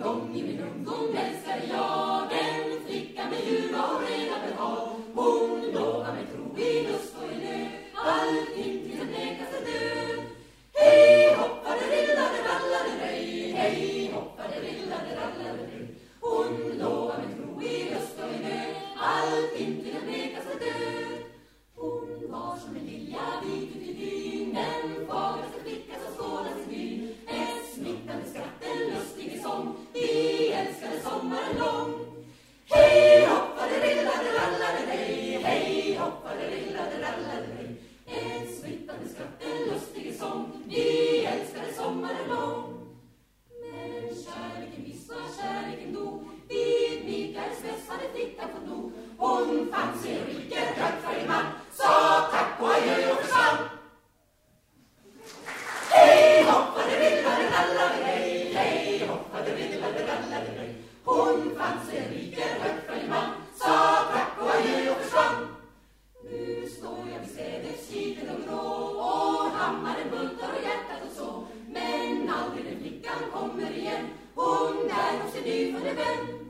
gång i min ungdom älskade jag en flicka med ljuva och rena behag. Hon lovade mig tro i lust och i nöd, allt inte den blekaste död. Hej hoppade rillade rallade röj, hej hoppade rillade rallade röj. Hon lovade mig tro i lust och i nöd, allt inte den blekaste död. Hon var som en lilja vit ut i byn, den fagaste flicka som skådas i byn. Ett smittande skratt, en lustig sång, vi älskade sommaren lång. Hej hoppade rillade rallade röj, hej hoppade rillade rallade röj. Ett smittande skratt, en lustig sång, vi älskade sommaren lång. Men kärleken visst var kärleken dog, vid Mikaels fest hade flickan fått nog. Hon fann sig en riken rödfärgad man, sa tack och adjö och försvann. Hej hoppade rillade rallade röj, hej hoppade rillade rallade röj. Hon fann sig en riken rödfärgad man, sa tack och adjö och försvann. Nu står jag vid städets kiken och grå, och hammaren bultar och hjärtat och så. Men aldrig den flickan kommer igen, hon är hos sin nyfunne vän.